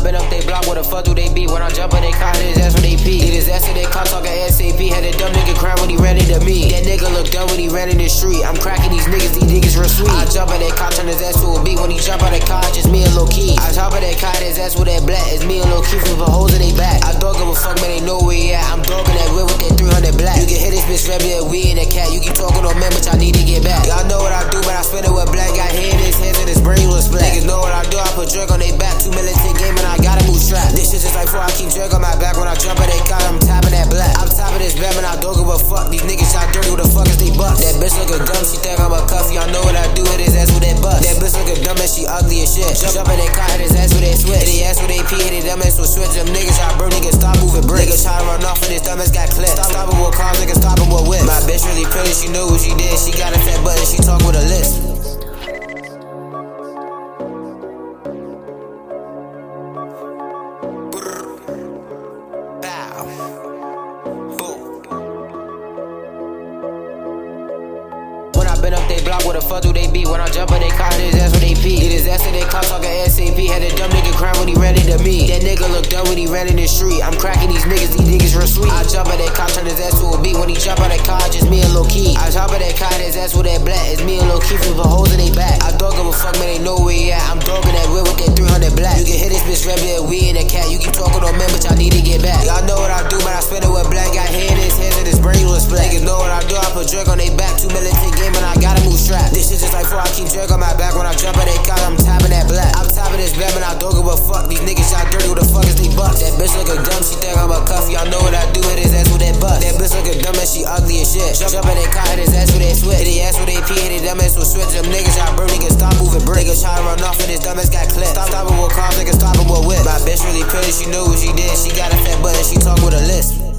been up they block, what the fuck do they be? When I jump on they car, his ass when they pee. Hit his ass in they car talking SAP. Had a dumb nigga crying when he ran into me. That nigga look dumb when he ran in the street. I'm cracking these niggas real sweet. I jump on that car, turn his ass to a beat. When he jump on that car, just me and Lil Key. I jump on that car, his ass with that black. It's me and Lil Key from the holes in they back. I don't give a fuck, man, they know where he at. I'm dogging that whip with that 300 black. You can hit this bitch, rap me that weed and that cat. You keep talking on man, but I need to get back. Y'all know what I do, but I spin it with black. Got hair in his hands and his brain was black. Niggas know what I do, I put drink on they back. 2 militant game and I gotta move strap. This shit just like before I keep drink on my back. When I jump on that car, I'm tapping that black. I'm tapping this bad, man, I don't give a fuck. These niggas shot dirty, who the fuck is they bucks? That bitch lookin' dumb, she think I'm a cuff. Y'all know what I do, hit his ass with that bus. That bitch lookin' dumb and she ugly as shit. Jump in that car, hit his ass with that switch. Hit his ass with AP, hit his dumb ass with switch. Them niggas shot burn, niggas stop moving bricks. Niggas try to run off and his dumb ass got clipped. Stop him with cars, niggas stop him with whips. My bitch really pretty, she knew what she did. She got a fat butt and she talk with a list. Been up they block, what the fuck do they be? When I jump on they car, his ass when they pee. Hit his ass in they car talking SAP. Had a dumb nigga crying when he ran into me. That nigga look dumb when he ran in the street. I'm cracking these niggas real sweet. I jump on that car, turn his ass to a beat. When he jump on that car, just me and Lil Key. I jump on that car, his ass with that black. It's me and Lil Key from the holes in they back. I don't give a fuck, man, they know where he at. I'm dogging that whip with that 300 black. You can hit this bitch, rap me that weed and that cat. You keep talking on man, but I need to get back. Y'all know what I do, but I spin it with black. Got hair in his hands and his brain was black. Niggas know what I do, I put drink on they back. 2 militant game and I gotta move strap. This shit just like before I keep drink on my back. When I jump on that car, I'm tapping that black. I'm tapping this bad, man, I don't give a fuck. These niggas shot dirty, who the fuck is they bucks? That bitch lookin' dumb, she think I'm a cuff. Y'all know what I do, hit his ass with that bus. That bitch lookin' dumb and she ugly as shit. Jump in that car, hit his ass with that switch. Hit his ass with AP, hit his dumb ass with switch. Them niggas shot burn, niggas stop moving bricks. Niggas try to run off and his dumb ass got clipped. Stop him with cars, niggas stop him with whips. My bitch really pretty, she knew what she did. She got a fat butt and she talk with a list.